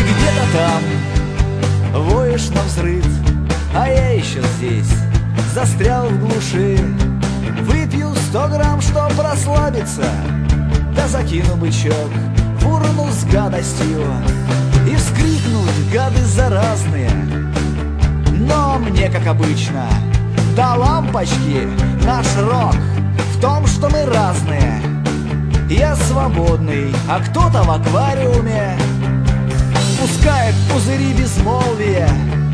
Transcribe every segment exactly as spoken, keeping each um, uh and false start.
где-то там воешь на взрыв, а я еще здесь застрял в глуши. Выпью сто грамм, чтоб расслабиться, да закину бычок в урну с гадостью. И вскрикнуть гады заразные, но мне, как обычно, до лампочки. Наш рок в том, что мы разные. Я свободный, а кто-то в аквариуме пускает пузыри безмолвия,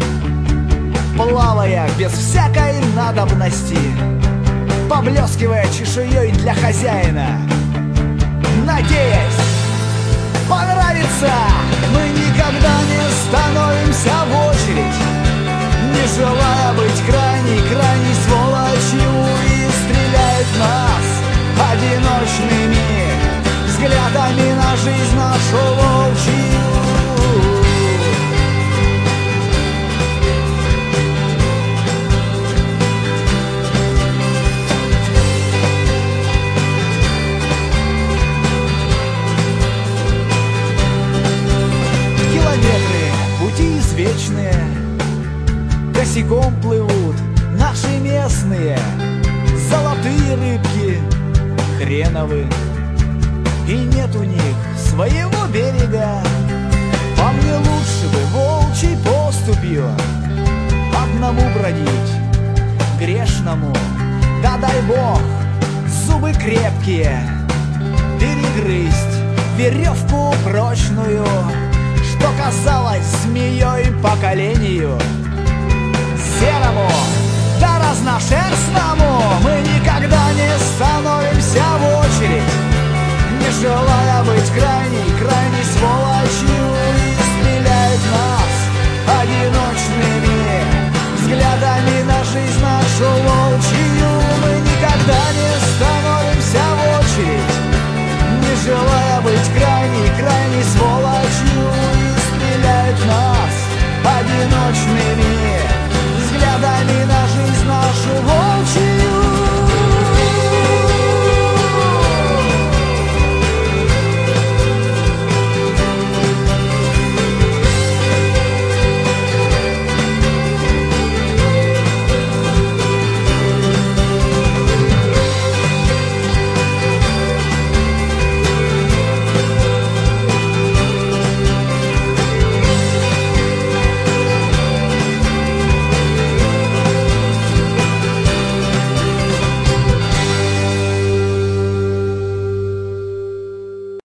плавая без всякой надобности, поблескивая чешуей для хозяина. Надеюсь, понравится. Мы никогда не становимся в очередь, не желая быть крайней, крайней сволочью. И стреляет в нас одиночными взглядами на жизнь нашу волчью. Пути извечные косяком плывут наши местные золотые рыбки хреновы, и нет у них своего берега. По мне лучше бы волчьей поступью одному бродить, грешному, да дай бог, зубы крепкие, перегрызть веревку прочь